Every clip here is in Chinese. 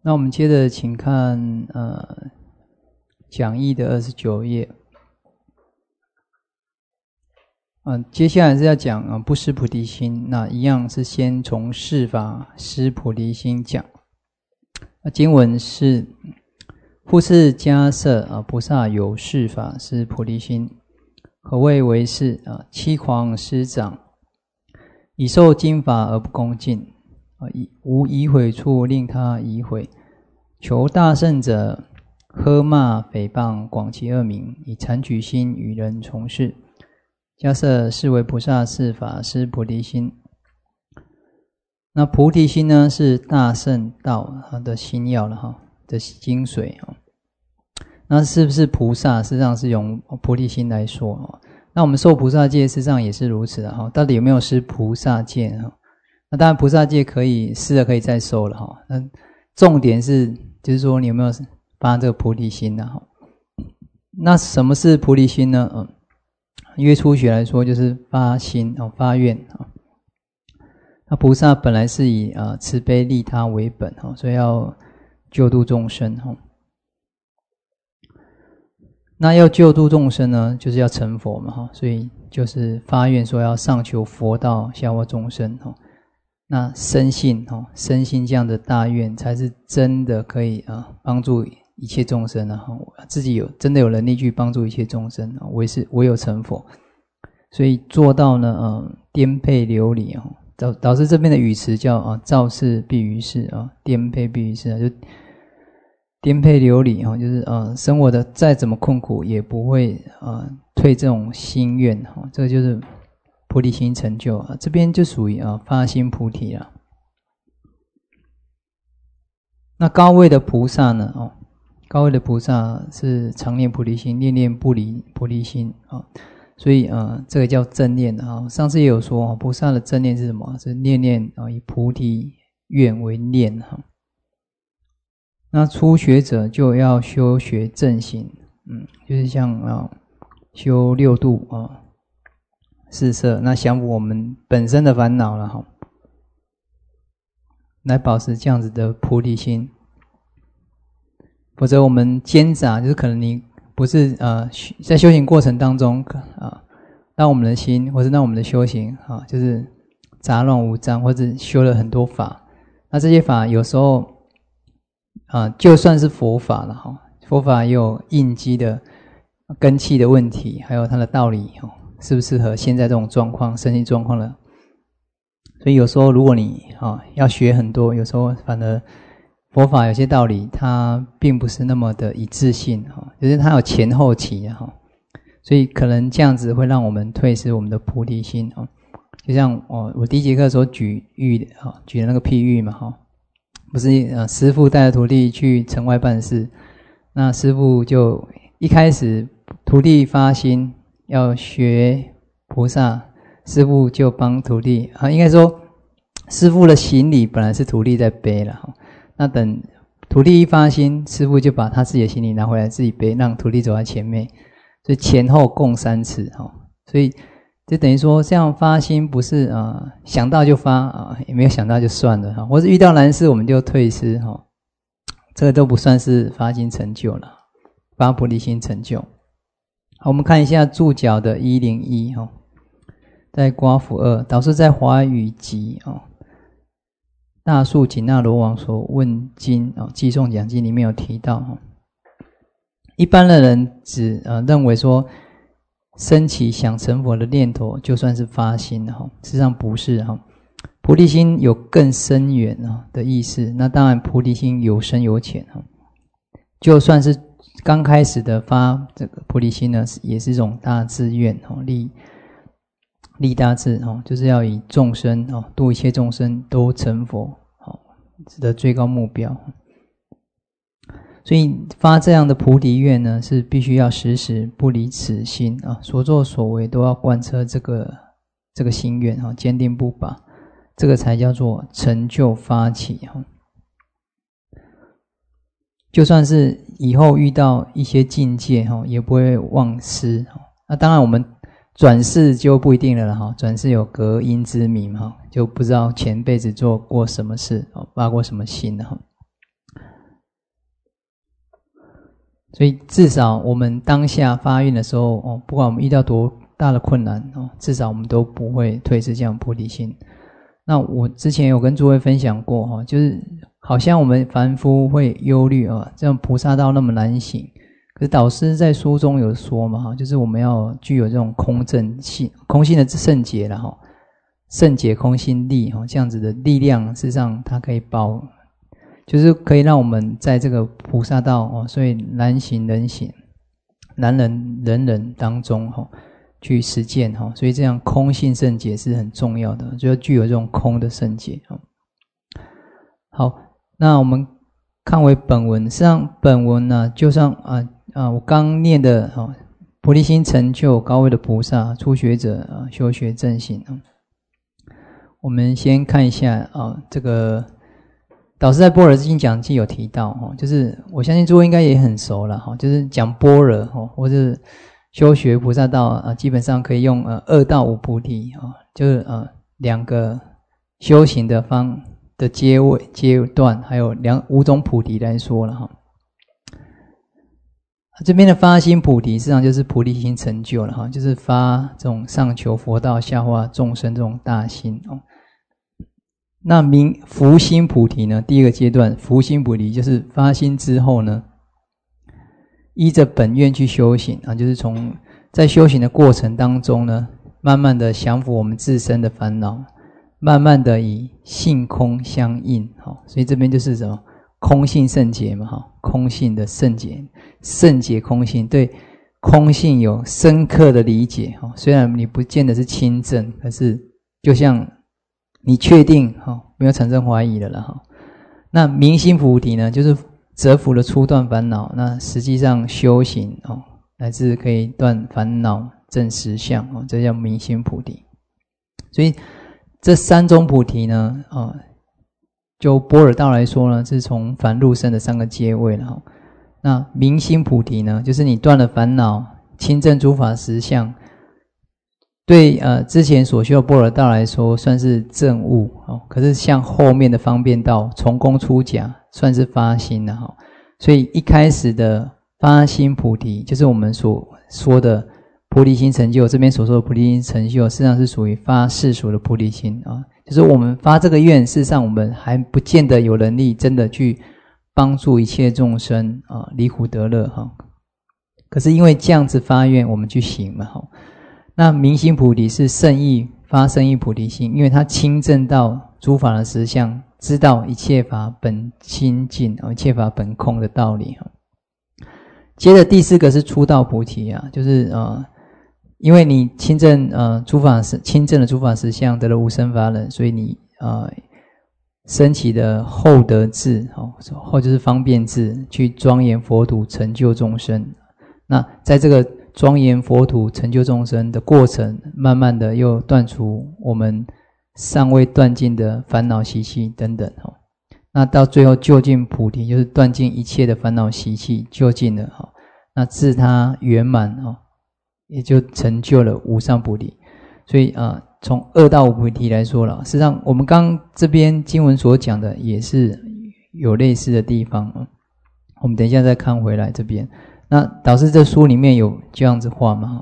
那我们接着请看讲义的29页。接下来是要讲不失菩提心，那一样是先从事法失菩提心讲。经文是：复次迦摄菩萨有事法失菩提心，何谓为是？欺诳师长，以受经法而不恭敬，无疑毁处令他疑毁，求大圣者呵骂诽谤广其恶名，以谄取心与人从事。迦摄是为菩萨事法失菩提心。那菩提心呢，是大圣道的心要了的精髓。那是不是菩萨？事实上是用菩提心来说。那我们受菩萨戒，事实上也是如此的。到底有没有失菩萨戒？那当然菩萨戒可以失了，可以再受了。那重点是就是说你有没有发这个菩提心呢？那什么是菩提心呢？因为初学来说，就是发心发愿。那菩萨本来是以慈悲利他为本，所以要救度众生。那要救度众生呢，就是要成佛嘛，所以就是发愿说要上求佛道，下化众生。那深信这样的大愿，才是真的可以帮助一切众生，自己真的有能力去帮助一切众生，唯有成佛。所以做到呢颠沛流离。导师这边的语词叫造事必于事，颠沛必于事，就颠沛流离，就是生活的再怎么困苦也不会退这种心愿。这个就是菩提心成就。这边就属于发心菩提了。那高位的菩萨呢？高位的菩萨是常念菩提心，念念不离菩提心。所以这个叫正念。上次也有说，菩萨的正念是什么？是念念以菩提愿为念。那初学者就要修学正行，就是像修六度四摄，那降伏我们本身的烦恼了，来保持这样子的菩提心。否则我们奸杂，就是可能你不是在修行过程当中让我们的心或者让我们的修行就是杂乱无章，或者修了很多法。那这些法有时候就算是佛法了，佛法也有应机的根器的问题，还有它的道理适不适合现在这种状况身体状况了。所以有时候如果你要学很多，有时候反而佛法有些道理它并不是那么的一致性，就是它有前后期。所以可能这样子会让我们退失我们的菩提心。就像我第一节课的时候举的那个譬喻嘛，不是师父带着徒弟去城外办事，那师父就一开始徒弟发心要学菩萨，师父就帮徒弟应该说师父的行李本来是徒弟在背了，那等徒弟一发心，师父就把他自己的行李拿回来自己背，让徒弟走在前面，所以前后共3次。所以就等于说这样发心不是想到就发也没有想到就算了，或是遇到难事我们就退失，这个都不算是发心成就了，发菩提心成就。好，我们看一下注脚的101，在瓜符2，导师在华语集大树紧那罗王所问经寄诵讲经里面有提到，一般的人只认为说升起想成佛的念头就算是发心，实际上不是。菩提心有更深远的意思，那当然菩提心有深有浅，就算是刚开始的发这个菩提心呢，也是一种大志愿，立大志，就是要以众生度一切众生都成佛的最高目标。所以发这样的菩提愿呢，是必须要时时不离此心所作所为都要贯彻这个心愿坚定不拔，这个才叫做成就发起。就算是以后遇到一些境界也不会忘失。那当然我们转世就不一定了哈，转世有隔因之谜哈，就不知道前辈子做过什么事发过什么心哈。 所以至少我们当下发愿的时候哦，不管我们遇到多大的困难哦，至少我们都不会退失这样菩提心。那我之前有跟诸位分享过哈，就是好像我们凡夫会忧虑啊，这样菩萨道那么难行。可是导师在书中有说嘛哈，就是我们要具有这种空正性、空性的圣洁了哈，圣洁空心力哈，这样子的力量，事实上它可以就是可以让我们在这个菩萨道哦，所以难行人行，难人人人当中哈，去实践哈，所以这样空性圣洁是很重要的，就要具有这种空的圣洁。好，那我们看回本文，实际上本文呢，就像我刚念的菩提心成就高位的菩萨、初学者修学正行我们先看一下这个导师在般若经讲记有提到就是我相信诸位应该也很熟了就是讲般若或者修学菩萨道基本上可以用2到5菩提就是2个修行的阶段，还有5种菩提来说了这边的发心菩提实际上就是菩提心成就了就是发这种上求佛道下化众生这种大心那福心菩提呢，第一个阶段福心菩提就是发心之后呢，依着本愿去修行就是在修行的过程当中呢，慢慢的降服我们自身的烦恼，慢慢的以性空相应所以这边就是什么空性圣洁嘛空性的圣洁，圣洁空性，对空性有深刻的理解虽然你不见得是亲证，可是就像你确定没有产生怀疑了啦那明心菩提呢，就是折伏的初断烦恼，那实际上修行乃至可以断烦恼证实相这叫明心菩提。所以这3种菩提呢就般若道来说呢，是从凡入圣的3个阶位了那明心菩提呢，就是你断了烦恼，亲证诸法实相，对之前所修的般若道来说算是证悟可是像后面的方便道从空出假算是发心了所以一开始的发心菩提就是我们所说的菩提心成就，这边所说的菩提心成就实际上是属于发世俗的菩提心就是我们发这个愿，事实上我们还不见得有能力真的去帮助一切众生离苦得乐可是因为这样子发愿我们去行嘛那明心菩提是发圣意菩提心，因为他亲证到诸法的实相，知道一切法本清净一切法本空的道理接着第4个是出道菩提就是因为你亲证亲证了诸法实相，得了无生法忍，所以你升起的厚德智后就是方便智，去庄严佛土成就众生。那在这个庄严佛土成就众生的过程，慢慢的又断除我们尚未断尽的烦恼习气等等那到最后究竟菩提，就是断尽一切的烦恼习气，究竟了那自他圆满也就成就了无上菩提。所以从2到5菩提来说了，实际上我们刚这边经文所讲的也是有类似的地方我们等一下再看回来这边。那导师这书里面有这样子画嘛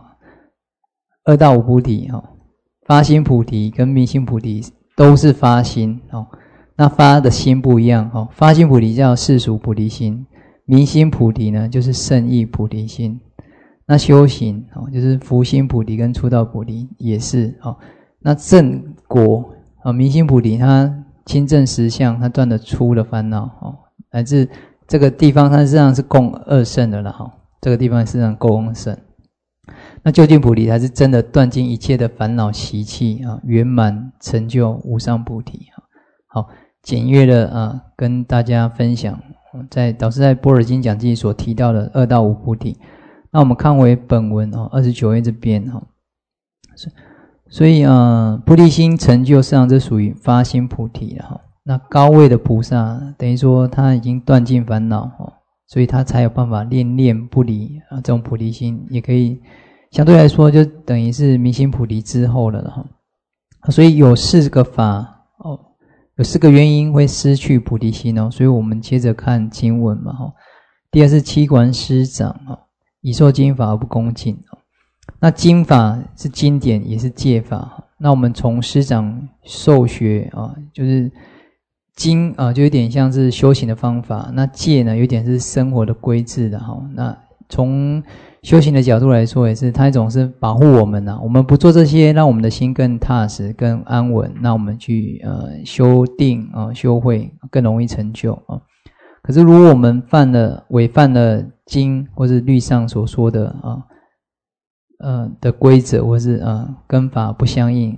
2到5菩提发心菩提跟明心菩提都是发心那发的心不一样发心菩提叫世俗菩提心，明心菩提呢就是圣意菩提心。那修行就是福心菩提跟出道菩提也是那正果明心菩提它亲证实相，它断了出的烦恼乃至这个地方它实际上是共2圣的了这个地方实际上共2圣。那究竟菩提才是真的断尽一切的烦恼习气圆满成就无上菩提好，简约的跟大家分享导师在般若经讲记所提到的2到5菩提。那我们看回本文29页这边所以菩提心成就实际上这属于发心菩提了那高位的菩萨等于说他已经断尽烦恼所以他才有办法念念不离这种菩提心，也可以相对来说就等于是明心菩提之后了所以有4个法有4个原因会失去菩提心所以我们接着看经文嘛第二是妻管师长以受经法而不恭敬。那经法是经典，也是戒法。那我们从师长受学就是经就有点像是修行的方法，那戒呢有点是生活的规制的。那从修行的角度来说，也是它一种是保护我们我们不做这些，让我们的心更踏实更安稳，那我们去修定修慧更容易成就可是如果我们违犯了经或是律上所说的的规则，或是跟法不相应，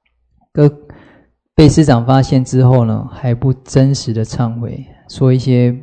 被师长发现之后呢，还不真实的忏悔，说一些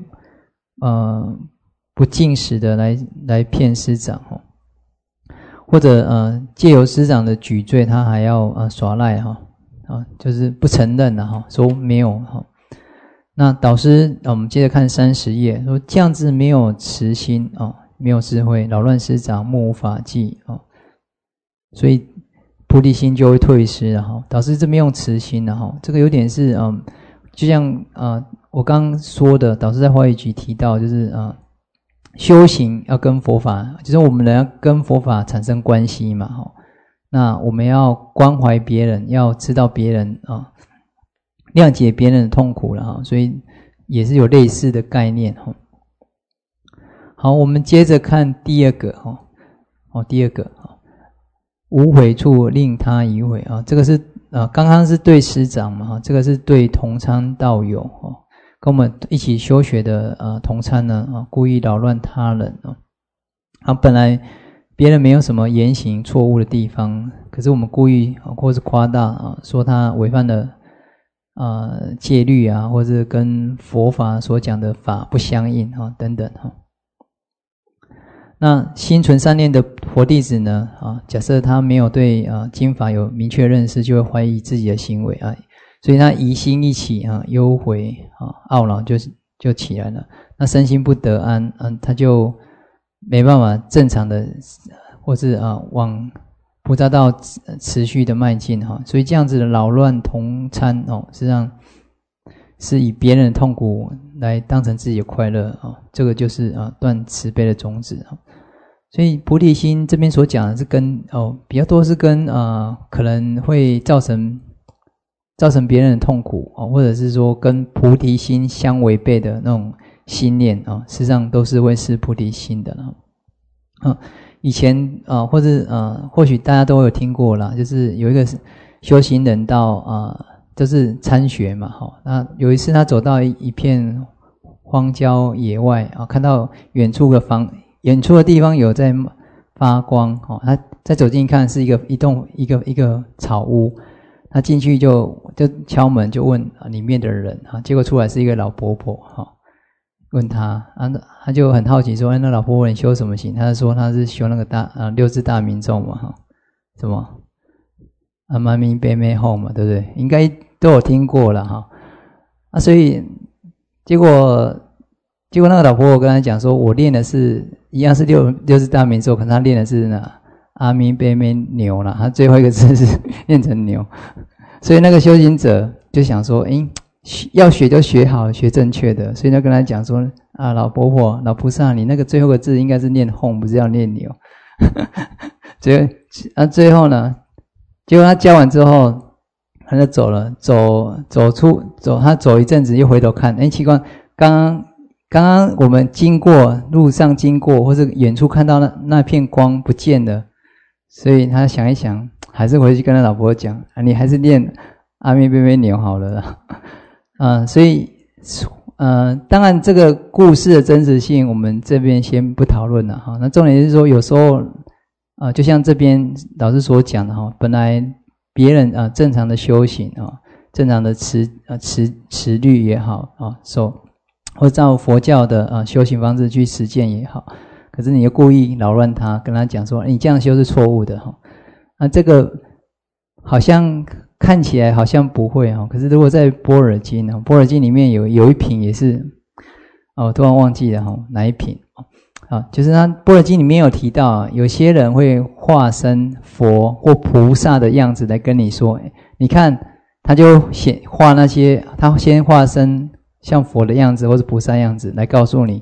不敬实的来骗师长或者借由师长的举罪，他还要耍赖就是不承认说没有那导师我们接着看30页，说这样子没有慈心没有智慧，扰乱师长，目无法纪所以菩提心就会退失了导师这边用慈心了这个有点是就像我刚刚说的，导师在华语局提到，就是修行要跟佛法，就是我们人要跟佛法产生关系嘛那我们要关怀别人，要知道别人谅解别人的痛苦了所以也是有类似的概念好，我们接着看第二个第二个无悔处令他已悔这个是刚刚是对师长嘛这个是对同参道友跟我们一起修学的同参呢故意扰乱他人本来别人没有什么言行错误的地方，可是我们故意或是夸大说他违犯了戒律或是跟佛法所讲的法不相应等等那心存善念的佛弟子呢假设他没有对经法有明确认识，就会怀疑自己的行为所以他疑心一起忧悔懊恼就起来了，那身心不得安他就没办法正常的或是往菩萨道持续的迈进所以这样子的扰乱同参实际上是以别人的痛苦来当成自己的快乐这个就是断慈悲的种子所以菩提心这边所讲的是跟比较多是跟可能会造成别人的痛苦或者是说跟菩提心相违背的那种心念事实上都是会是菩提心的以前或者或许大家都有听过啦，就是有一个修行人到就是参学嘛那有一次他走到一片荒郊野外看到远处的地方有在发光他再走近一看是一个草屋，他进去就敲门就问里面的人结果出来是一个老婆婆问他他就很好奇说那老婆婆你修什么行？他就说他是修那个六字大明咒嘛什么阿弥陀贝美吽嘛对不对？应该都有听过了所以结果那个老婆婆跟他讲说，我练的是一样是六字大明咒，可是他练的是阿弥贝美牛啦，他最后一个字是念成牛，所以那个修行者就想说要学就学好，学正确的，所以就跟他讲说老婆婆老菩萨，你那个最后一个字应该是念吽，不是要念牛最后呢，结果他教完之后他就走了，他走一阵子又回头看奇怪，刚刚我们路上经过或是远处看到那片光不见了，所以他想一想还是回去跟他老婆讲你还是念阿弥贝美牛好了所以当然这个故事的真实性我们这边先不讨论了那重点是说有时候就像这边老师所讲的本来别人正常的修行正常的持律也好或照佛教的修行方式去实践也好，可是你又故意扰乱他，跟他讲说你这样修是错误的这个好像看起来好像不会可是如果在般若经里面有一品也是我突然忘记了哪一品就是他般若经里面有提到有些人会化身佛或菩萨的样子来跟你说你看他就他先化身像佛的样子或是菩萨样子来告诉你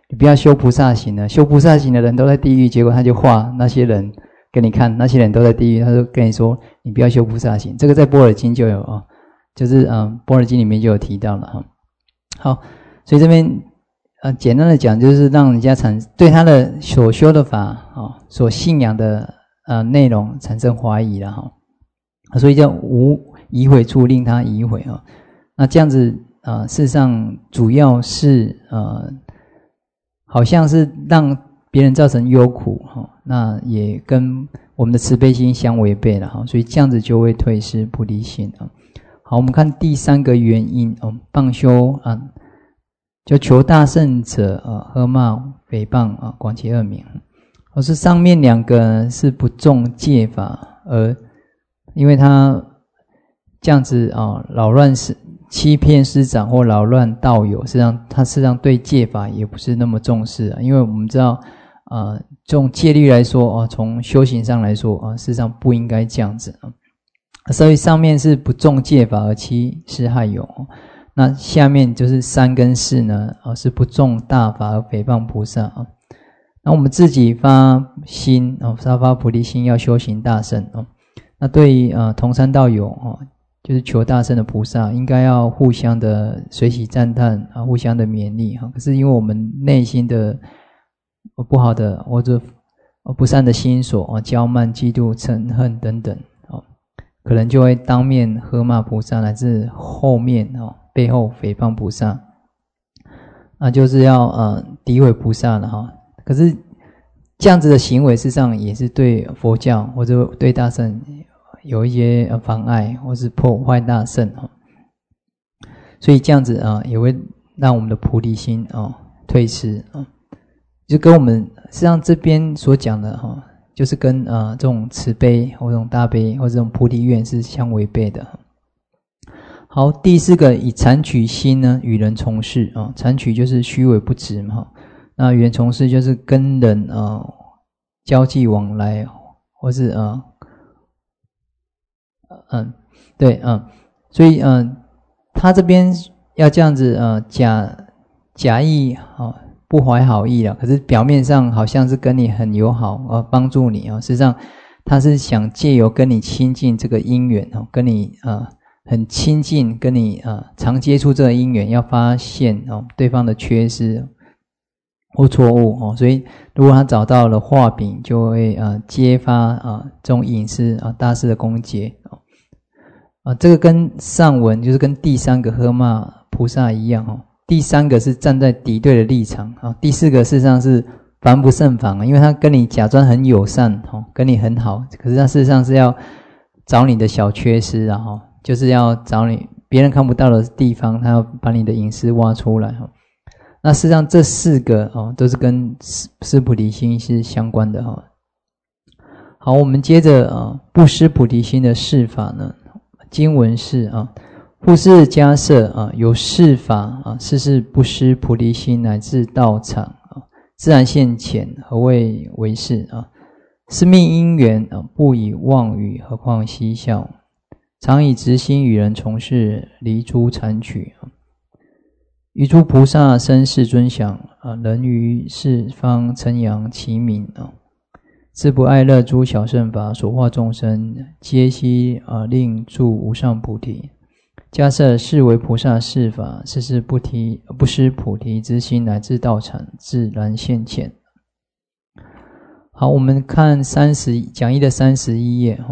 你不要修菩萨行了，修菩萨行的人都在地狱，结果他就画那些人给你看，那些人都在地狱，他就跟你说你不要修菩萨行。这个在般若经就有啊，就是般若经里面就有提到了哈。好，所以这边简单的讲，就是让人家对他的所修的法所信仰的内容产生怀疑了哈。所以叫无疑悔处，令他疑悔啊。那这样子事实上主要是好像是让别人造成忧苦那也跟我们的慈悲心相违背了哈。所以这样子就会退失菩提心啊。好，我们看第三个原因谤修就求大圣者喝骂诽谤广结恶名。是上面两个是不重戒法，而因为他这样子扰乱欺骗师长或扰乱道友，实际上对戒法也不是那么重视因为我们知道这种戒律来说从修行上来说事实上不应该这样子所以上面是不重戒法而欺师害友那下面就是3跟4呢是不重大法而诽谤菩萨那我们自己发心发菩提心要修行大乘那对于同参道友就是求大乘的菩萨，应该要互相的随喜赞叹互相的勉励可是因为我们内心的不好的或者不善的心所骄慢、嫉妒、嗔恨等等可能就会当面喝骂菩萨，乃至后面背后诽谤菩萨，那就是要诋毁菩萨了可是这样子的行为，事实上也是对佛教或者对大乘有一些妨碍，或是破坏大乘所以这样子也会让我们的菩提心退失就跟我们实际上这边所讲的就是跟这种慈悲或这种大悲或这种菩提愿是相违背的。好，第4个以谄取心呢与人从事谄取就是虚伪不直嘛那与人从事就是跟人交际往来，或是对所以他这边要这样子假意不怀好意了，可是表面上好像是跟你很友好帮助你实际上他是想借由跟你亲近这个因缘跟你很亲近，跟你常接触这个因缘，要发现对方的缺失或错误所以如果他找到了画饼，就会揭发这种隐私大肆的攻讦这个跟上文就是跟第3个喝骂菩萨一样第3个是站在敌对的立场第4个事实上是防不胜防因为他跟你假装很友善跟你很好，可是他事实上是要找你的小缺失就是要找你别人看不到的地方，他要把你的隐私挖出来那事实上这4个都是跟失菩提心是相关的好，我们接着不失菩提心的释法呢，经文是复是迦摄有释法是不失菩提心，乃至道场自然现前，何谓为是是命因缘不以妄语，何况嬉笑，常以直心与人从事，离诸谄取于诸菩萨生世尊享人于四方称扬其名自不爱乐诸小乘法，所化众生皆悉令住无上菩提。迦摄是为菩萨释法，是不失菩提之心，乃至道场自然现前。好，我们看讲义的31页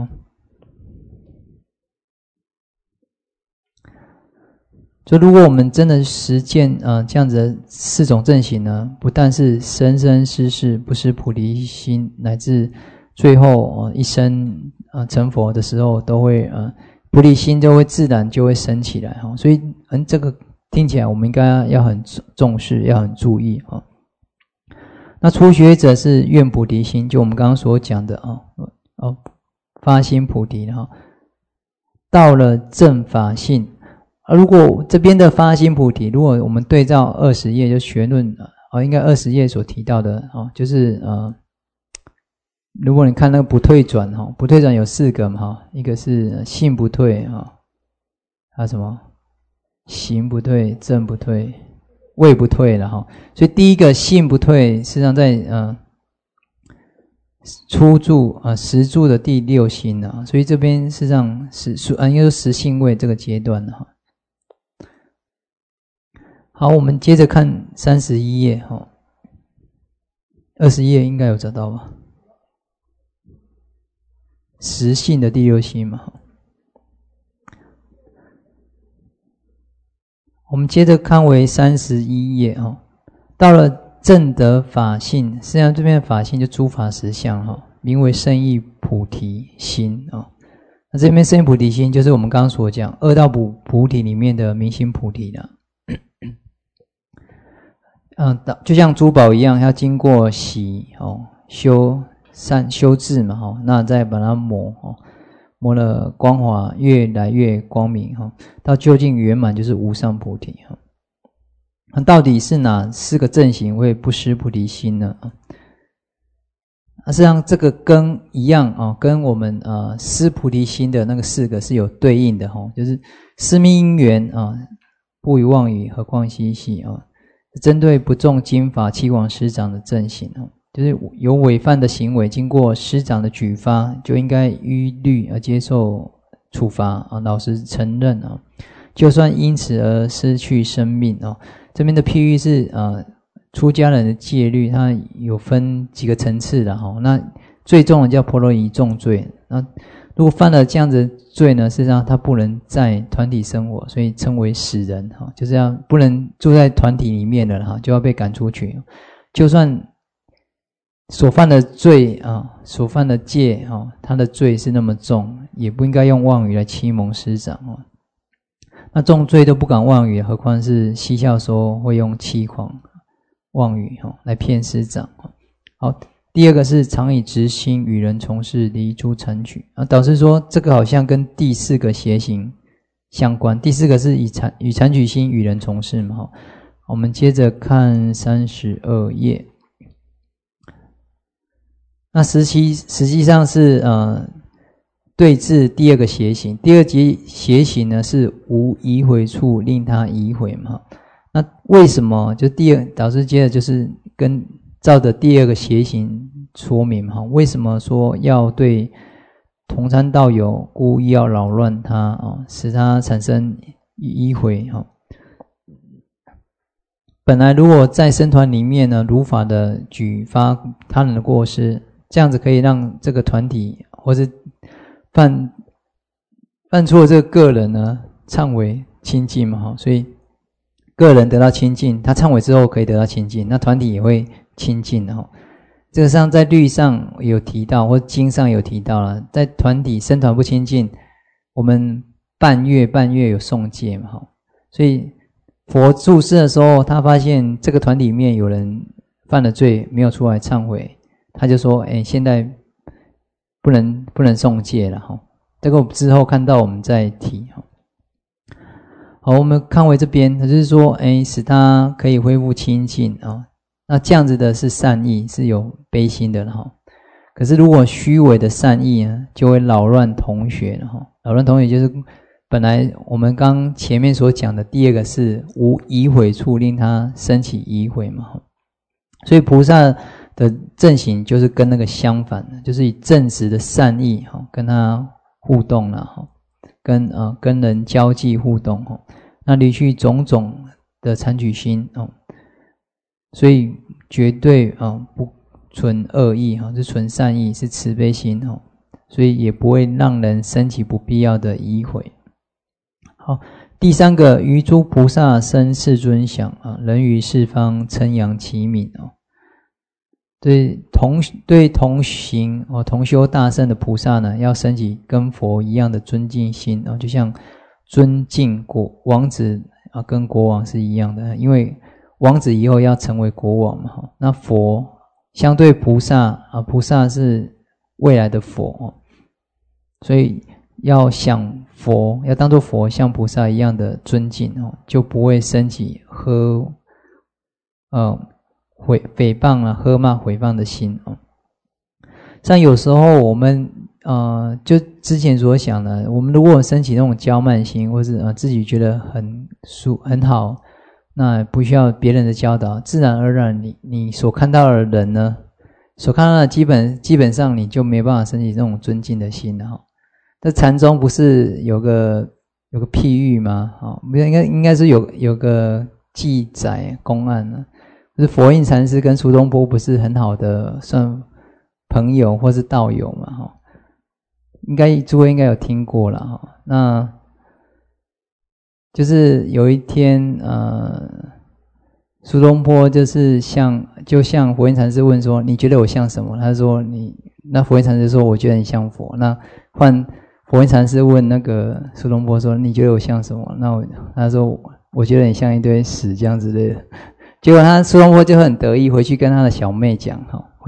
就如果我们真的实践这样子的4种正行呢，不但是生生世世不失菩提心，乃至最后一生成佛的时候，都会菩提心就会自然就会升起来所以这个听起来我们应该要很重视，要很注意那初学者是愿菩提心，就我们刚刚所讲的发心菩提到了正法性如果这边的发心菩提，如果我们对照20页就学论应该20页所提到的就是如果你看那个不退转不退转有4个嘛一个是性不退还有什么行不退、正不退、 位不退了哈。所以第一个信不退，实际上在初住实住的第六心啊，所以这边事实上应该说实性位这个阶段了哈。好，我们接着看31页哈，20页应该有找到吧？实性的第六心嘛。我们接着看为31页哈，到了正得法性，实际上这边的法性就诸法实相哈，名为胜义菩提心啊。那这边胜义菩提心就是我们刚刚所讲二道菩提里面的明心菩提的。就像珠宝一样，要经过洗修治嘛那再把它磨了光华越来越光明到究竟圆满就是无上菩提那到底是哪4个正行会不失菩提心呢？实际上这个跟一样跟我们失菩提心的那个4个是有对应的就是思密因缘不于妄语，何况嬉戏针对不重经法欺广师长的正行就是有违犯的行为，经过师长的举发，就应该依律而接受处罚老实承认就算因此而失去生命这边的譬喻是出家人的戒律，它有分几个层次的那最重的叫婆罗夷重罪，那如果犯了这样子的罪呢，事实上他不能在团体生活，所以称为死人就是要不能住在团体里面的就要被赶出去。就算所犯的罪所犯的戒他的罪是那么重，也不应该用妄语来欺蒙师长那重罪都不敢妄语，何况是嬉笑说会用欺诳妄语来骗师长。好，第二个是常以直心与人从事，离诸残举导师说这个好像跟第4个邪行相关，第4个是以残举心与人从事嘛我们接着看32页。那实际上是对治第2个邪行，第2节邪行呢是无移回处，令他移回嘛。那为什么就导师接着就是跟照着第2个邪行说明嘛？为什么说要对同参道友故意要扰乱他使他产生移回本来如果在僧团里面呢，如法的举发他人的过失，这样子可以让这个团体或是犯错的这个个人呢忏悔清净嘛所以个人得到清净，他忏悔之后可以得到清净，那团体也会清净这个上在律上有提到，或经上有提到了，在团体僧团不清净，我们半月有诵戒嘛所以佛住世的时候，他发现这个团体里面有人犯了罪没有出来忏悔，他就说现在不能诵戒了这个之后看到我们再提好，我们看回这边，他就是说使他可以恢复清净那这样子的是善意，是有悲心的可是如果虚伪的善意呢，就会扰乱同学扰乱同学就是本来我们刚前面所讲的第2个是无移毁处，令他升起移毁嘛所以菩萨的正行就是跟那个相反的，就是以正直的善意跟他互动跟人交际互动那离去种种的残举心所以绝对不存恶意是存善意，是慈悲心所以也不会让人升起不必要的疑悔。好，第3个于诸菩萨生世尊想人于四方称扬其名对同行同修大圣的菩萨呢，要升起跟佛一样的尊敬心就像尊敬王子跟国王是一样的，因为王子以后要成为国王嘛那佛相对菩萨菩萨是未来的佛所以要想佛，要当作佛像菩萨一样的尊敬就不会升起诽谤喝骂毁谤的心像有时候我们就之前所想的，我们如果升起那种骄慢心，或是自己觉得很好， 那不需要别人的教导，自然而然你所看到的人呢，所看到的基本上你就没办法升起这种尊敬的心了。这禅宗不是有个譬喻吗？应该是有个记载公案呢，就是佛印禅师跟苏东坡不是很好的算朋友或是道友嘛，应该诸位应该有听过了。那就是有一天苏东坡就向佛印禅师问说，你觉得我像什么？他说那佛印禅师说，我觉得你像佛。那换佛印禅师问那个苏东坡说，你觉得我像什么？那他说，我觉得你像一堆屎这样之类的。结果苏东坡就很得意，回去跟他的小妹讲，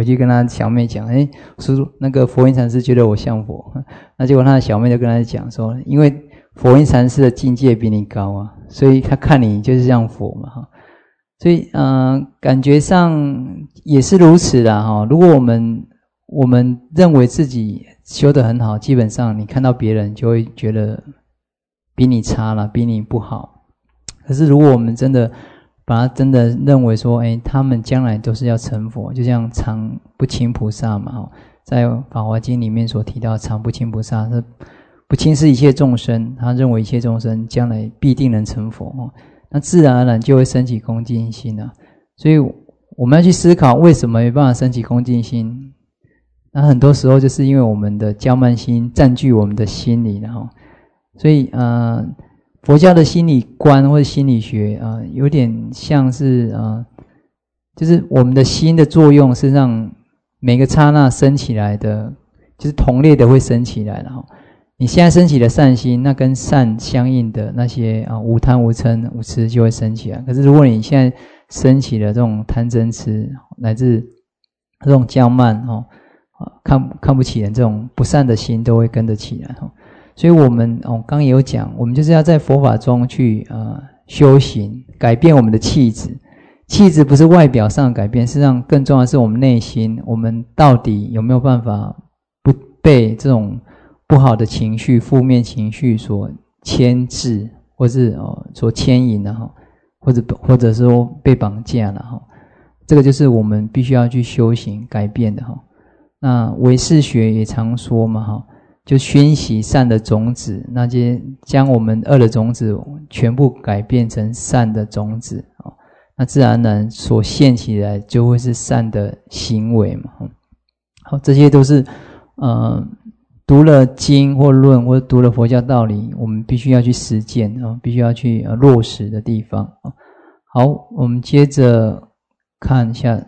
那个佛印禅师觉得我像佛。那结果他的小妹就跟他讲说，因为佛印禅师的境界比你高啊，所以他看你就是像佛嘛。所以感觉上也是如此啦。如果我们认为自己修得很好，基本上你看到别人就会觉得比你差啦，比你不好。可是如果我们真的把它真的认为说，他们将来都是要成佛，就像常不轻菩萨嘛，在《法华经》里面所提到常不轻菩萨，不轻视一切众生，他认为一切众生将来必定能成佛，那自然而然就会升起恭敬心啊。所以我们要去思考为什么没办法升起恭敬心。那很多时候就是因为我们的骄慢心占据我们的心里了。所以佛教的心理观或者心理学有点像是就是我们的心的作用是让每个刹那升起来的，就是同类的会升起来了。你现在升起的善心，那跟善相应的那些无贪无嗔无痴就会升起来。可是如果你现在升起了这种贪嗔痴，乃至这种骄慢看不起人，这种不善的心都会跟着起来。所以我们刚刚也有讲，我们就是要在佛法中去修行，改变我们的气质。气质不是外表上的改变，事实上更重要的是我们内心，我们到底有没有办法不被这种不好的情绪、负面情绪所牵制，或是所牵引或者说被绑架了。这个就是我们必须要去修行改变的。那唯识学也常说嘛，就熏习善的种子，那些将我们恶的种子全部改变成善的种子，那自然而然所现起来就会是善的行为嘛。好，这些都是读了经或论或者读了佛教道理，我们必须要去实践必须要去落实的地方。好，我们接着看一下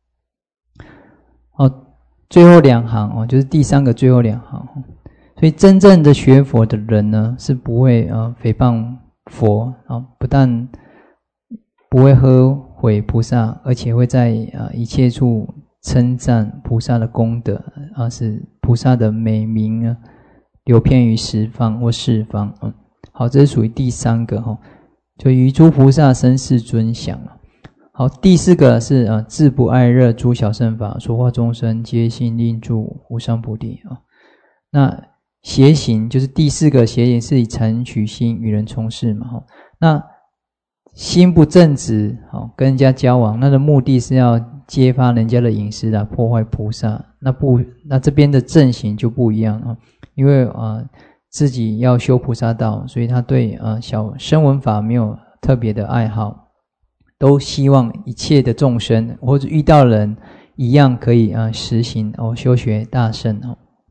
最后两行就是第三个最后两行。所以真正的学佛的人呢，是不会诽谤佛不但不会呵毁菩萨，而且会在一切处称赞菩萨的功德使菩萨的美名流遍于十方或四方。好，这是属于第三个就于诸菩萨生世尊享。好，第四个是自不爱热诸小乘法，所化众生皆信令住无上菩提。那邪行就是第四个邪行，是以残取心与人从事嘛。那心不正直跟人家交往，那的目的是要揭发人家的隐私破坏菩萨。那这边的正行就不一样因为自己要修菩萨道，所以他对小声闻法没有特别的爱好，都希望一切的众生或者遇到人一样可以实行修学大乘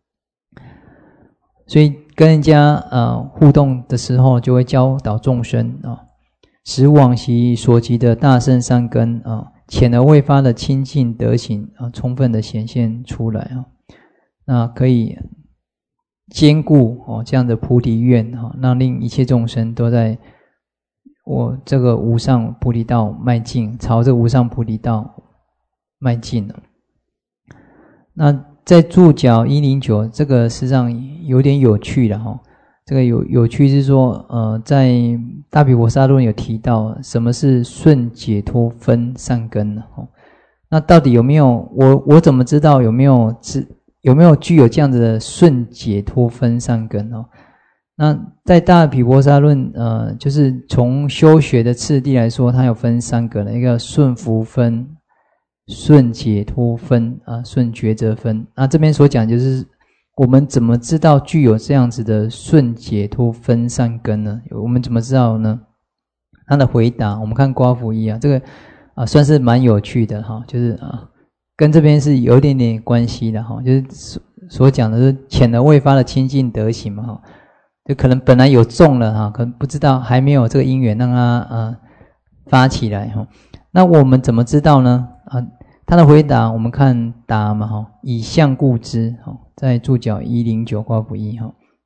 所以跟人家互动的时候，就会教导众生使往昔所及的大乘善根浅而未发的清净德行充分的显现出来那可以兼顾这样的菩提愿那令一切众生都在我这个无上菩提道迈进，朝这个无上菩提道迈进了。那在注脚109，这个实际上有点有趣了这个有趣是说在大毗婆沙论有提到什么是顺解脱分善根呢那到底有没有我怎么知道有没有具有这样子的顺解脱分善根那在大毗婆沙论，就是从修学的次第来说，它有分3个的，一个顺服分、顺解脱分顺抉择分。那这边所讲就是我们怎么知道具有这样子的顺解脱分善根呢？我们怎么知道呢？他的回答，我们看刮胡一这个算是蛮有趣的就是跟这边是有一点点关系的就是所讲的是潜而未发的清净德行嘛就可能本来有种了可能不知道还没有这个因缘让它发起来那我们怎么知道呢？他的回答我们看答嘛以相故知在注脚109刮胡一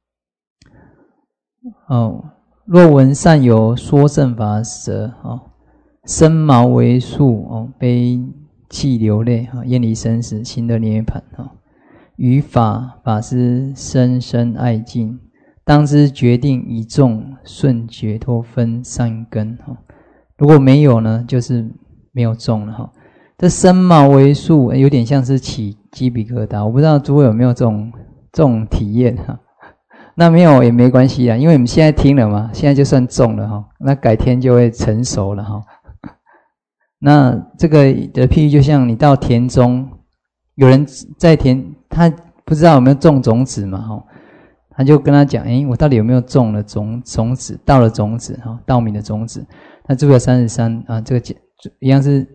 若闻善有说正法者身毛为束悲泣流泪厌离生死心得涅槃于法师深深爱敬，当知决定以种顺解脱分善根如果没有呢，就是没有种了这身毛为束有点像是起鸡皮疙瘩，我不知道诸位有没有这种体验那没有也没关系因为我们现在听了嘛，现在就算种了那改天就会成熟了那这个的譬喻就像你到田中，有人在田，他不知道有没有种种子嘛他就跟他讲我到底有没有种了种子，稻了种子稻米的种子。那注脚33这个一样是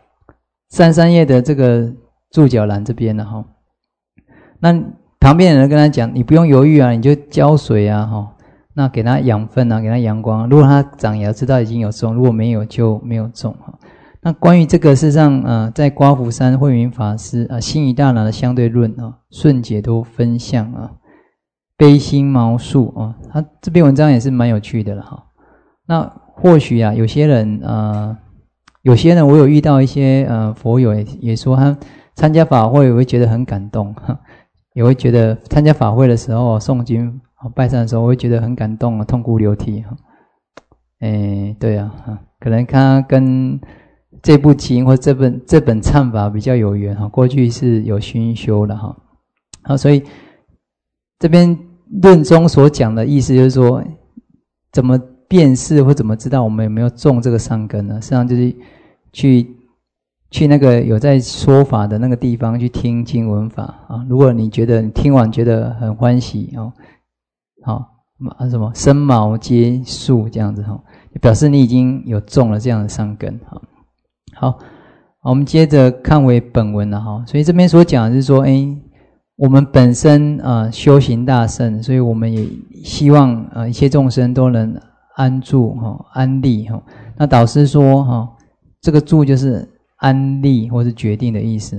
33页的这个注脚栏这边了那旁边的人跟他讲，你不用犹豫你就浇水那给他养分给他阳光，如果他长芽知道已经有种，如果没有就没有种那关于这个事实上在刮胡山慧明法师心语大拿的相对论顺解脱分相悲心毛束他这篇文章也是蛮有趣的了那或许有些人我有遇到一些佛友也说他参加法会也会觉得很感动也会觉得参加法会的时候诵经拜忏的时候我会觉得很感动痛哭流涕对可能他跟这部经或这本忏法比较有缘过去是有熏修的所以这边论中所讲的意思就是说，怎么辨识或怎么知道我们有没有种这个善根呢？实际上就是去那个有在说法的那个地方去听经闻法如果你觉得你听完觉得很欢喜什么身毛皆束这样子表示你已经有种了这样的善根好，我们接着看回本文了所以这边所讲的是说我们本身修行大乘，所以我们也希望一切众生都能安住安立那导师说这个住就是安立或是决定的意思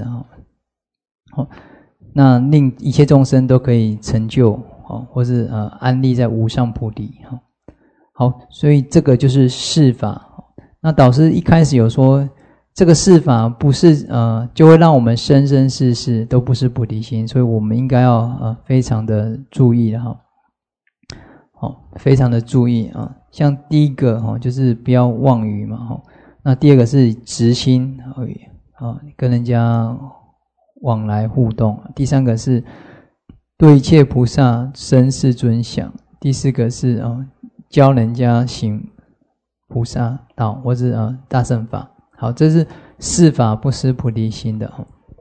那令一切众生都可以成就或是安立在无上菩提好，所以这个就是释法。那导师一开始有说这个释法不是就会让我们生生世世都不是菩提心，所以我们应该要非常的注意非常的注意像第一个就是不要妄语嘛那第二个是直心跟人家往来互动，第三个是对一切菩萨生世尊想，第四个是教人家行菩萨道或是大乘法。好，这是释法不失菩提心的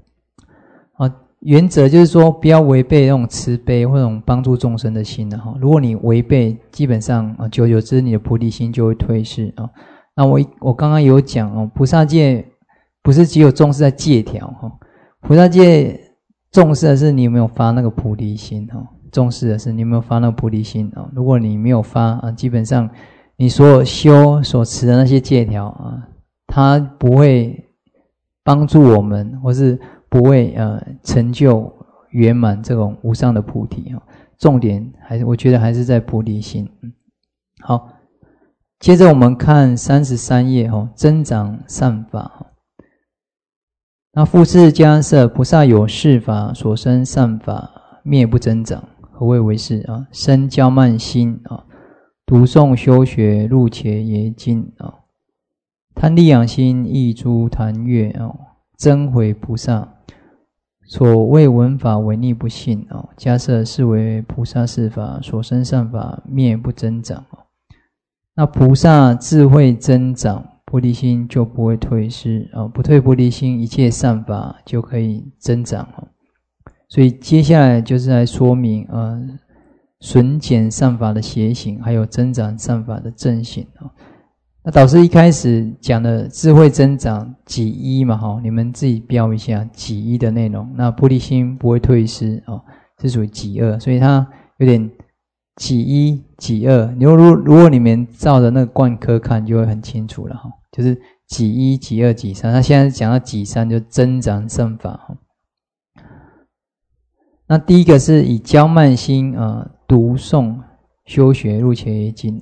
原则就是说不要违背那种慈悲或者帮助众生的心的如果你违背，基本上久而久之你的菩提心就会退逝那我刚刚有讲菩萨戒不是只有重视在戒条菩萨戒重视的是你有没有发那个菩提心重视的是你有没有发那个菩提心如果你没有发基本上你所有修所持的那些戒条它不会帮助我们，或是不会成就圆满这种无上的菩提重点还是我觉得还是在菩提心好，接着我们看33页增长善法那复次迦摄菩萨有释法所生善法灭不增长，何谓为是生骄慢心读诵修学入伽耶经贪利养心忆诸檀越增毁菩萨所谓闻法违逆不信假设是为菩萨事法，所生善法灭不增长那菩萨智慧增长，菩提心就不会退失不退菩提心，一切善法就可以增长所以接下来就是来说明损减善法的邪行，还有增长善法的正行那导师一开始讲的智慧增长几一嘛你们自己标一下几一的内容。那菩提心不会退失是属于几二，所以它有点几一几二。如果你们照着那个贯科看，就会很清楚了就是几一几二几三。他现在讲到几三，就增长善法那第一个是以骄慢心读诵修学入伽耶经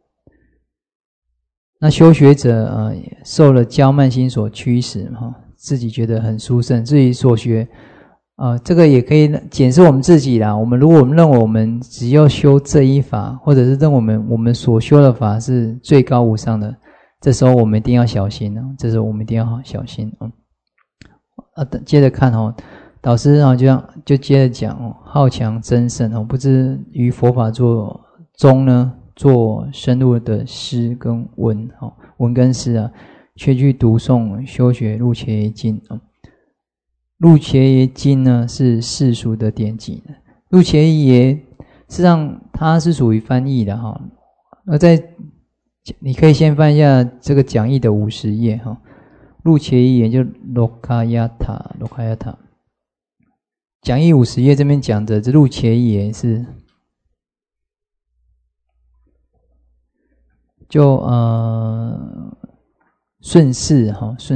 那修学者受了骄慢心所驱使自己觉得很殊胜，自己所学这个也可以检视我们自己啦。如果我们认为我们只要修这一法，或者是认为我们所修的法是最高无上的，这时候我们一定要小心这时候我们一定要小心接着看导师就接着讲好强争胜不知于佛法中呢做深入的诗跟文文跟诗却去读诵修学入伽耶经入伽耶经呢是世俗的典籍，入伽耶事实上它是属于翻译的你可以先翻一下这个讲义的50页入伽耶就洛卡亚塔讲义50页这边讲的这入伽耶是就顺势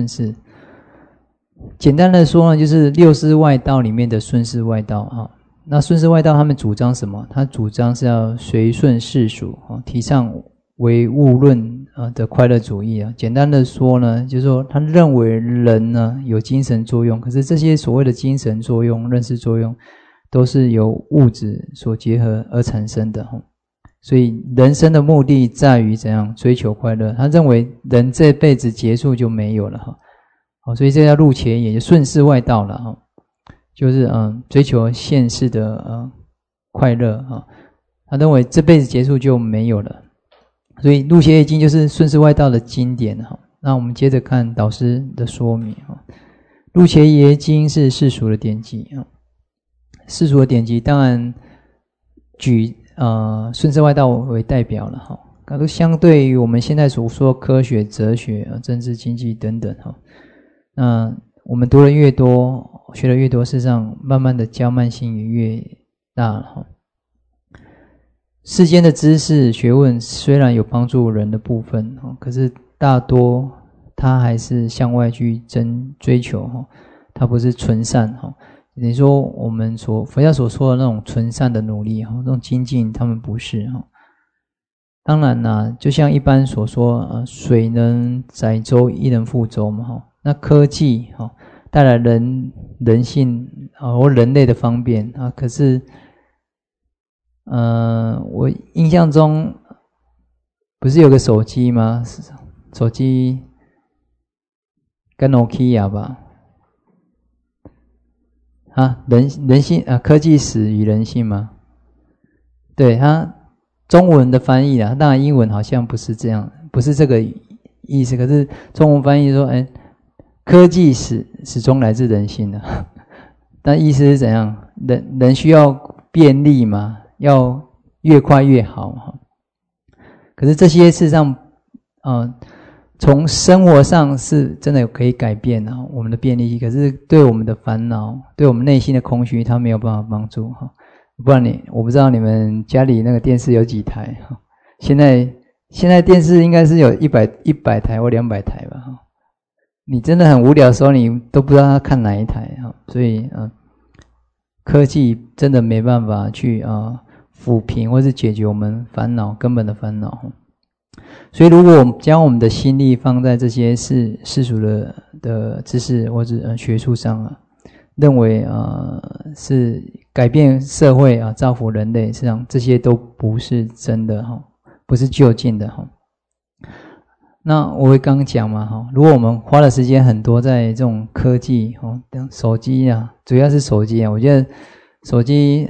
简单的说呢，就是六师外道里面的顺势外道那顺势外道他们主张什么？他主张是要随顺世俗提倡唯物论的快乐主义简单的说呢，就是说他认为人呢有精神作用，可是这些所谓的精神作用、认识作用都是由物质所结合而产生的所以人生的目的在于怎样追求快乐，他认为人这辈子结束就没有了所以这叫入伽耶，就顺势外道了就是追求现世的快乐他认为这辈子结束就没有了，所以入伽耶经就是顺势外道的经典那我们接着看导师的说明入伽耶经是世俗的典籍世俗的典籍当然举顺势外道为代表了都相对于我们现在所说科学、哲学、政治、经济等等那我们读的越多，学的越多，事实上慢慢的骄慢心也越大了世间的知识学问虽然有帮助人的部分可是大多它还是向外去追求它不是纯善你说我们佛教所说的那种纯善的努力那种精进，他们不是当然啦，就像一般所说水能载舟，亦能覆舟嘛那科技带来人性或人类的方便可是我印象中不是有个手机吗？手机跟 Nokia 吧人性科技始于人性吗？对，它中文的翻译当然英文好像不是这样，不是这个意思，可是中文翻译说科技始终来自人性的但意思是怎样？人需要便利嘛，要越快越好可是这些事实上从生活上是真的可以改变我们的便利，可是对我们的烦恼，对我们内心的空虚，它没有办法帮助不然我不知道你们家里那个电视有几台现在电视应该是有100台或200台吧你真的很无聊的时候，你都不知道要看哪一台所以科技真的没办法去抚平或是解决我们根本的烦恼所以如果我们将我们的心力放在这些世俗的知识或者学术上认为是改变社会造福人类，实际上这些都不是真的不是究竟的那我会刚讲嘛，如果我们花的时间很多在这种科技，手机啊，主要是手机啊，我觉得手机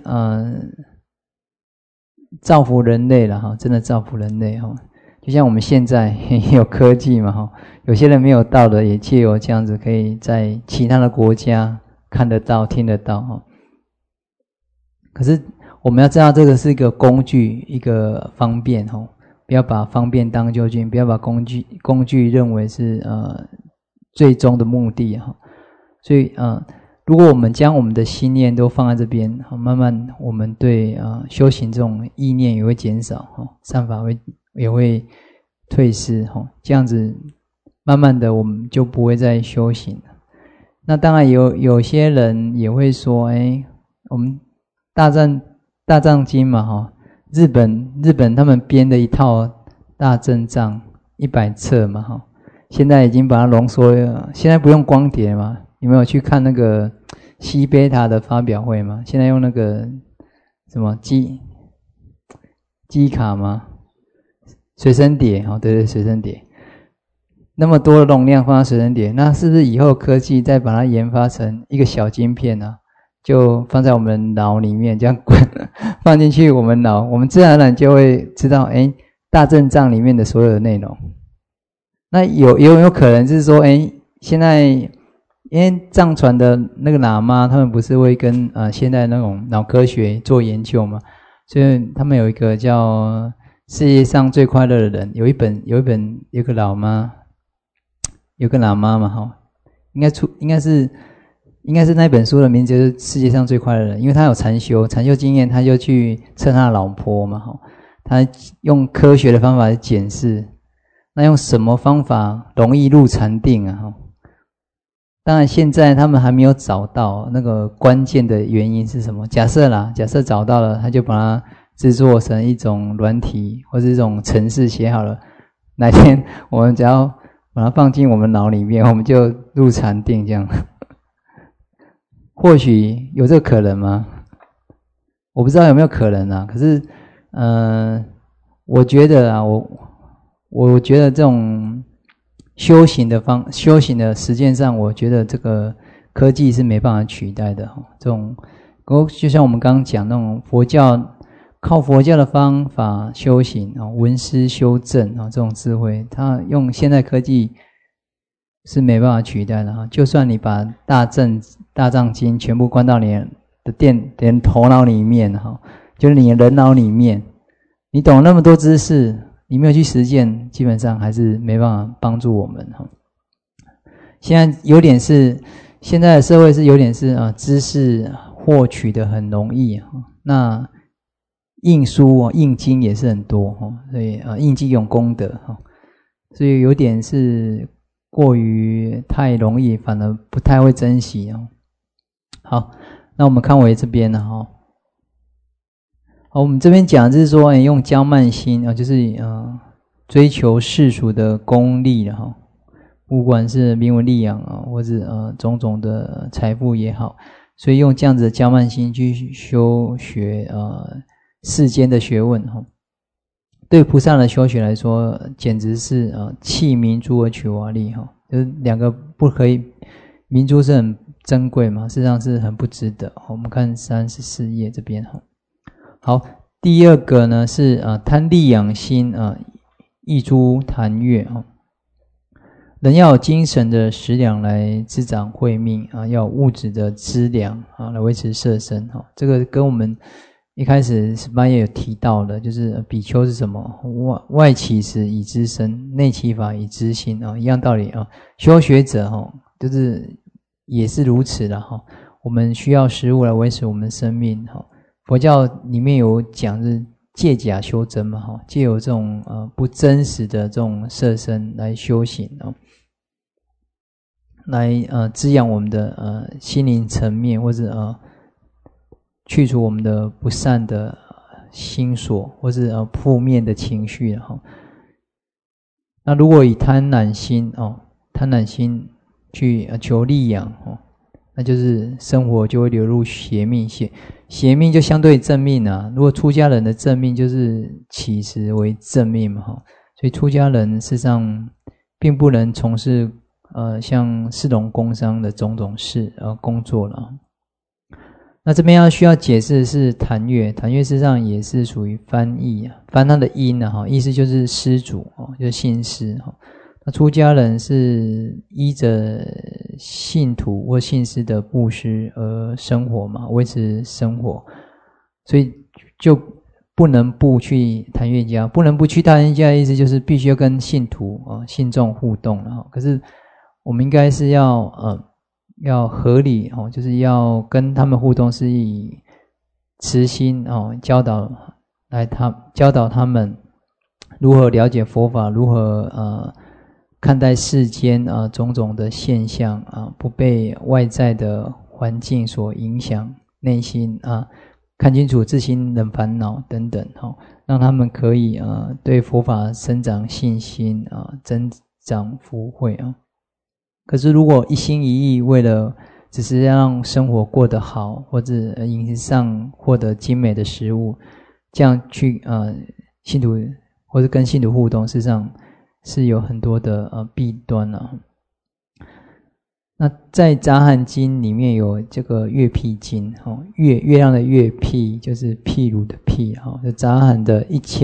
造福人类了真的造福人类就像我们现在也有科技嘛有些人没有到的，也藉由这样子，可以在其他的国家看得到、听得到可是我们要知道，这个是一个工具，一个方便不要把方便当究竟，不要把工具认为是最终的目的所以如果我们将我们的心念都放在这边慢慢我们对修行这种意念也会减少善法也会退失这样子慢慢的我们就不会再修行了。那当然有些人也会说我们大藏经嘛日本他们编的一套大正藏100册嘛现在已经把它浓缩了，现在不用光碟嘛，有没有去看那个西贝塔的发表会嘛？现在用那个什么机卡吗？随身碟对，随身碟，那么多的容量放在随身碟，那是不是以后科技再把它研发成一个小晶片就放在我们脑里面，这样放进去我们脑，我们自然而然就会知道大正藏里面的所有的内容。那有可能是说现在因为藏传的那个喇嘛他们不是会跟现在那种脑科学做研究嘛，所以他们有一个叫世界上最快乐的人，有个喇嘛，有个喇嘛嘛应该是那本书的名字就是世界上最快乐的人，因为他有禅修经验，他就去测他的老婆嘛他用科学的方法去检视，那用什么方法容易入禅定当然现在他们还没有找到那个关键的原因是什么，假设找到了，他就把它制作成一种软体或是一种程式写好了，哪天我们只要把它放进我们脑里面，我们就入禅定这样。或许有这个可能吗？我不知道有没有可能可是我觉得我觉得这种修行的实践上，我觉得这个科技是没办法取代的这种就像我们刚刚讲那种靠佛教的方法修行闻思修正这种智慧，它用现代科技是没办法取代的就算你把大藏经全部关到你的头脑里面就是你的人脑里面，你懂那么多知识，你没有去实践，基本上还是没办法帮助我们现在的社会是有点是知识获取的很容易那印书印经也是很多所以印经有功德所以有点是过于太容易，反而不太会珍惜好，那我们看回这边好，我们这边讲的是说用骄慢心就是追求世俗的功利不管是名闻利养或者种种的财富也好，所以用这样子的骄慢心去修学世间的学问对菩萨的修学来说，简直是弃明珠而取瓦砾就是两个不可以，明珠是很珍贵嘛，事实上是很不值得我们看34页这边好，第二个呢是贪利养心益诸檀越人要有精神的食粮来滋长慧命要有物质的资粮来维持色身这个跟我们一开始18页有提到的，就是比丘是什么？外起时以知身，内起法以知心一样道理修学者就是也是如此的我们需要食物来维持我们的生命佛教里面有讲是借假修真嘛借由这种不真实的这种色身来修行来滋养我们的心灵层面，或者去除我们的不善的心所，或是负面的情绪那如果以贪婪心去求利养那就是生活就会流入邪命，邪命就相对正命如果出家人的正命就是起时为正命嘛所以出家人事实上并不能从事像士农工商的种种事工作了。那这边需要解释的是谭月，谭月事实上也是属于翻译翻他的音意思就是施主就是信施那出家人是依着信徒或信施的布施而生活嘛，维持生活，所以就不能不去谭月家，不能不去谭月家的意思就是必须要跟信徒信众互动可是我们应该是要合理就是要跟他们互动，是以慈心教导他们如何了解佛法，如何看待世间种种的现象不被外在的环境所影响，内心看清楚自心的烦恼等等让他们可以对佛法生长信心增长福慧可是如果一心一意为了只是让生活过得好，或者饮食上获得精美的食物，这样去信徒或者跟信徒互动，事实上是有很多的弊端那在杂含经里面有这个月辟经月亮的月辟就是譬如的譬就杂含的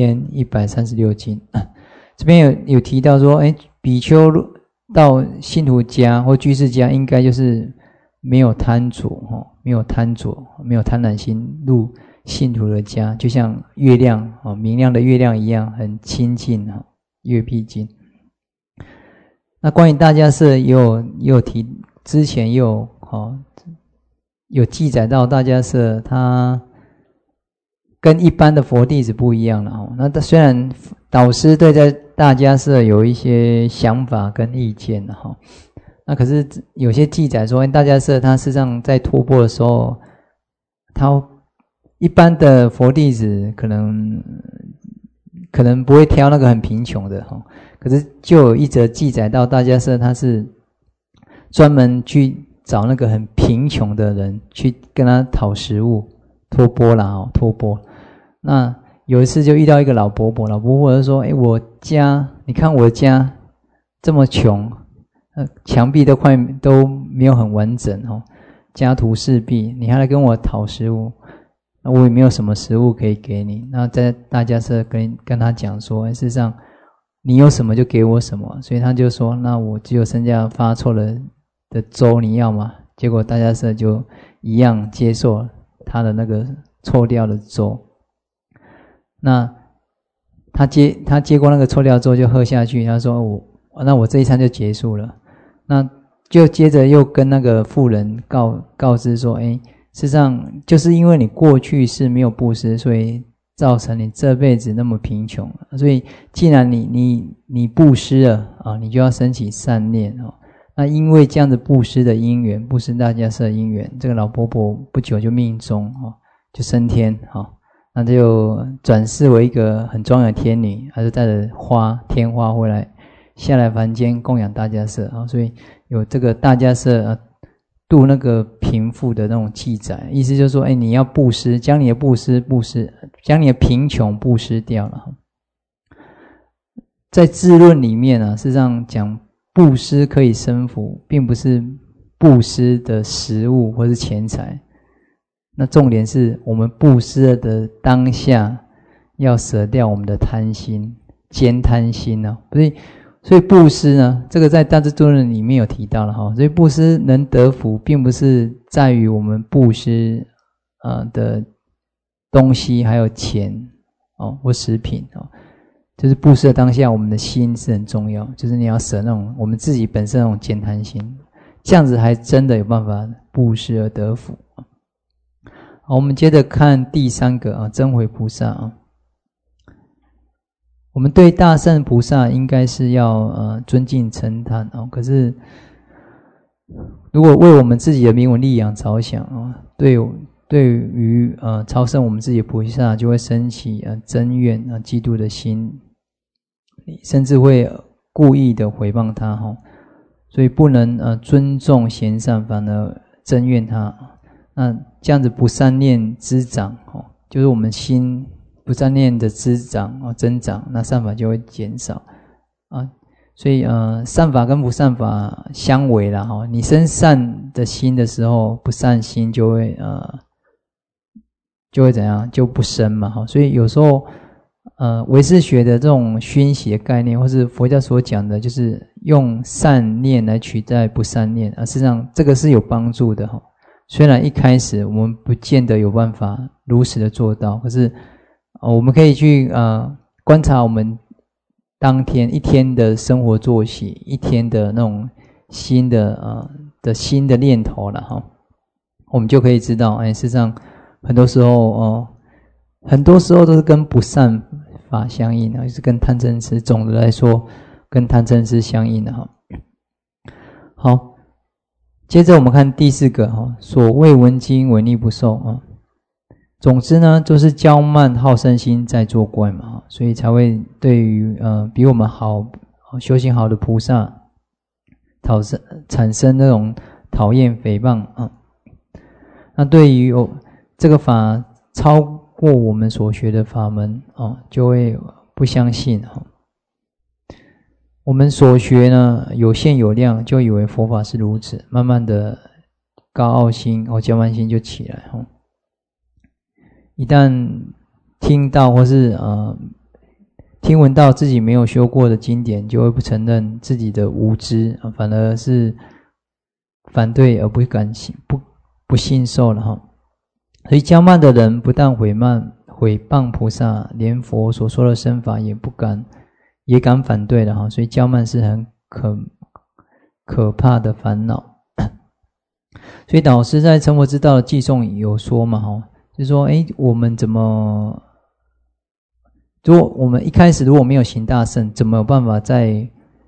1136经这边有提到说比丘到信徒家或居士家应该就是没有贪着没有贪婪心入信徒的家，就像月亮明亮的月亮一样很清净月辟经。那关于大迦叶也有提，之前也有记载到大迦叶他跟一般的佛弟子不一样了那虽然导师对在大迦叶有一些想法跟意见那可是有些记载说大迦叶他事实上在托钵的时候，他一般的佛弟子可能不会挑那个很贫穷的可是就有一则记载到大迦叶他是专门去找那个很贫穷的人去跟他讨食物托钵啦托钵。那有一次就遇到一个老伯伯就说我家你看我家这么穷墙壁都没有很完整家徒四壁，你还来跟我讨食物，我也没有什么食物可以给你。那在大迦叶跟他讲说事实上你有什么就给我什么，所以他就说那我只有剩下发臭了的粥你要吗？结果大迦叶就一样接受他的那个臭掉的粥。那他接过那个臭掉粥就喝下去，他说那我这一餐就结束了。那就接着又跟那个妇人告知说事实上就是因为你过去是没有布施，所以造成你这辈子那么贫穷，所以既然你布施了你就要升起善念那因为这样子布施的因缘，布施大迦叶的因缘，这个老伯伯不久就命终就升天那就转世为一个很庄严的天女，还是带着天花回来下来凡间供养大迦叶所以有这个大迦叶度那个贫富的那种记载，意思就是说你要布施，将你的布施将你的贫穷布施掉了。在智论里面事实上讲布施可以生福，并不是布施的食物或是钱财，那重点是我们布施的当下要舍掉我们的贪心兼贪心所以布施呢，这个在大智度论里面有提到了所以布施能得福，并不是在于我们布施的东西还有钱或食品就是布施的当下我们的心是很重要，就是你要舍那种我们自己本身那种兼贪心，这样子还真的有办法布施而得福。好，我们接着看第三个真回菩萨我们对大乘菩萨应该是要尊敬称叹可是如果为我们自己的名闻利养着想对于超胜我们自己的菩萨就会升起憎怨嫉妒的心，甚至会故意的诽谤他所以不能尊重贤善，反而憎怨他。那这样子不善念滋长就是我们心不善念的滋长增长，那善法就会减少所以善法跟不善法相违啦哈。你生善的心的时候，不善心就会怎样？就不生嘛哈。所以有时候唯识学的这种熏习的概念，或是佛教所讲的，就是用善念来取代不善念事实上这个是有帮助的哈。虽然一开始我们不见得有办法如实的做到，可是我们可以去观察我们当天一天的生活作息，一天的那种新的新的念头了哈，我们就可以知道，事实上很多时候都是跟不善法相应就是跟贪嗔痴，总的来说跟贪嗔痴相应的哈。好，接着我们看第4个所谓闻经违逆不受总之呢，就是骄慢好胜心在作怪嘛，所以才会对于比我们好修行好的菩萨产生那种讨厌诽谤那对于这个法超过我们所学的法门就会不相信我们所学呢有限有量，就以为佛法是如此，慢慢的高傲心骄慢心就起来一旦听到或是听闻到自己没有修过的经典，就会不承认自己的无知反而是反对而不敢信不信受了所以骄慢的人不但毁谤菩萨，连佛所说的僧法也敢反对了所以骄慢是很可怕的烦恼。所以导师在成佛之道的偈颂有说嘛就是说我们如果我们一开始如果没有行大乘，怎么有办法再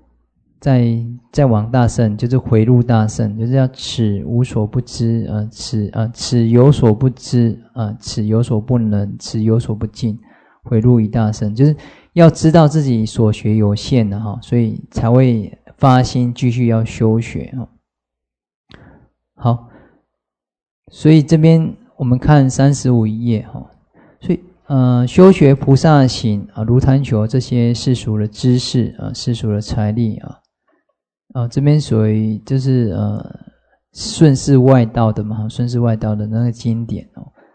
往大乘，就是回入大乘，就是要此无所不知此有所不知此有所不能，此有所不尽，回入于大乘，就是要知道自己所学有限的所以才会发心继续要修学好，所以这边我们看35页所以修学菩萨行如贪求这些世俗的知识世俗的财力这边属于就是顺势外道的嘛，顺势外道的那个经典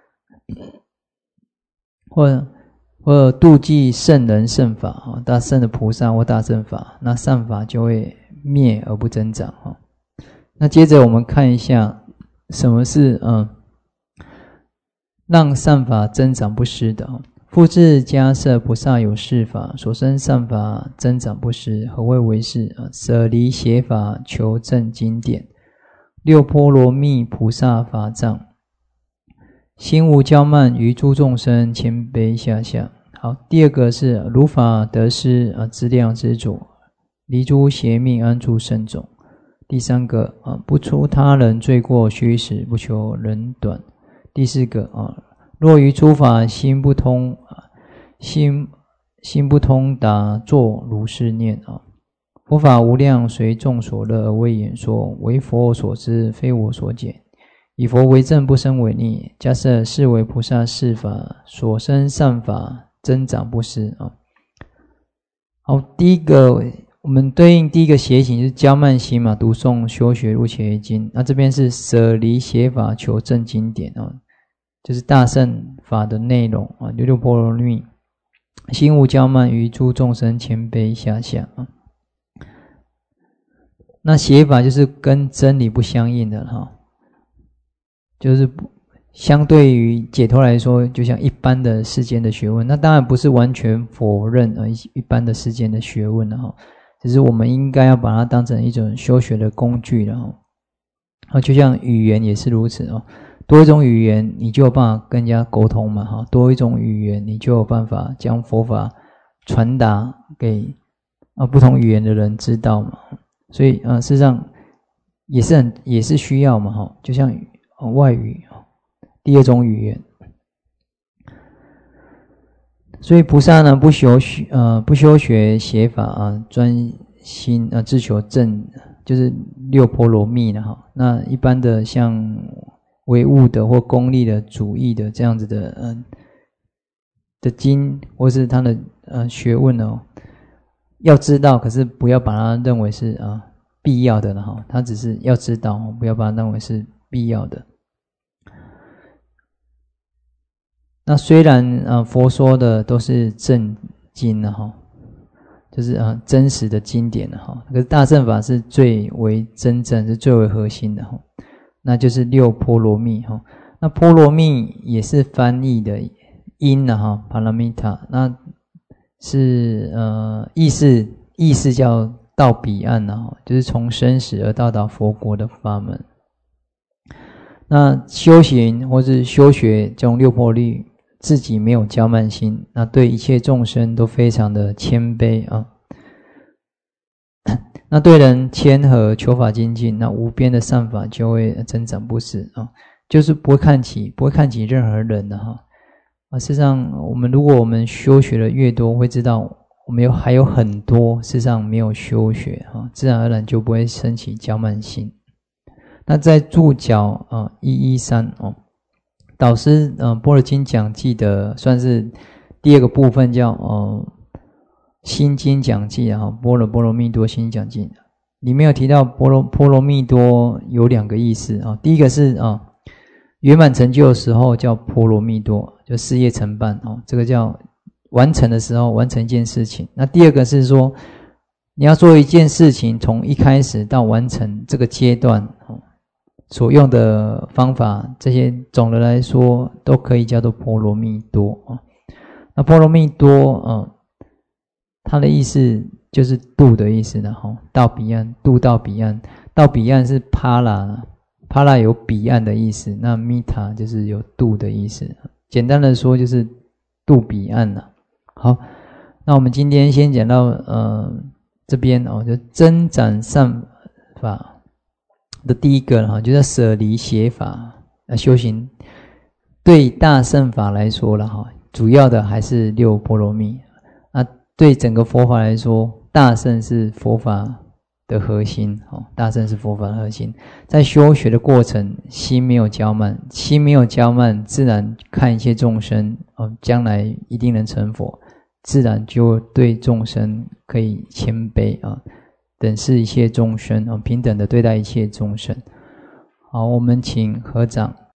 或者妒忌圣人圣法大圣的菩萨或大圣法，那善法就会灭而不增长那接着我们看一下什么是让善法增长不失的复制迦设菩萨有是法，所生善法增长不失。何谓为是？舍离邪法，求证经典。六波罗蜜菩萨法藏，心无骄慢，于诸众生谦卑下下。好，第2个是如法得失资量之主，离诸邪命安住圣种。第3个不出他人罪过虚实，不求人短。第4个若于诸法心不通心不通达，作如是念佛法无量，随众所乐而为演说，为佛所知，非我所解。以佛为证，不生违逆。假设是为菩萨是法，所生善法增长不失好，第1个我们对应第1个邪行就是骄慢心嘛，读诵修学入邪经。那这边是舍离邪法，求证经典就是大乘法的内容六波罗蜜，心无骄慢，于诸众生谦卑下下那邪法就是跟真理不相应的就是相对于解脱来说，就像一般的世间的学问，那当然不是完全否认一般的世间的学问只是我们应该要把它当成一种修学的工具就像语言也是如此多一种语言你就有办法跟人家沟通嘛多一种语言你就有办法将佛法传达给不同语言的人知道嘛。所以事实上也是需要嘛就像外语第2种语言。所以菩萨呢不修学邪法专心自求正，就是六波罗蜜那一般的像唯物的或功利的主义的这样子的经或是他的学问要知道，可是不要把它认为是必要的了哈。它只是要知道，不要把它认为是必要的。那虽然佛说的都是正经的哈，就是真实的经典的哈，可是大乘法是最为真正，是最为核心的哈。那就是六波罗蜜哈。那波罗蜜也是翻译的音的哈，帕拉蜜塔，那是意思叫到彼岸的哈，就是从生死而到达佛国的法门。那修行或是修学这种六波罗蜜，自己没有骄慢心，那对一切众生都非常的谦卑啊。那对人谦和，求法精进，那无边的善法就会增长不死啊，就是不会看起任何人的哈。事实上，如果我们修学的越多，会知道我们还有很多事实上没有修学哈，自然而然就不会升起骄慢心。那在注脚113哦，导师般若经讲记的算是第二个部分，叫心经讲记啊，般若蜜多心讲记里面有提到波罗蜜多有两个意思啊。第一个是圆满成就的时候叫波罗蜜多，就事业成办这个叫完成的时候，完成一件事情。那第二个是说你要做一件事情，从一开始到完成这个阶段所用的方法，这些总的来说都可以叫做波罗蜜多那波罗蜜多它的意思就是渡的意思的到彼岸，渡到彼岸。到彼岸是帕拉有彼岸的意思，那蜜塔就是有渡的意思。简单的说就是渡彼岸了。好，那我们今天先讲到这边就增长善法的第一个就叫舍离邪法修行。对大乘法来说了主要的还是六波罗蜜。对整个佛法来说，大乘是佛法的核心大乘是佛法的核心。在修学的过程，心没有骄慢，自然看一切众生将来一定能成佛，自然就对众生可以谦卑等视一切众生平等的对待一切众生。好，我们请合掌。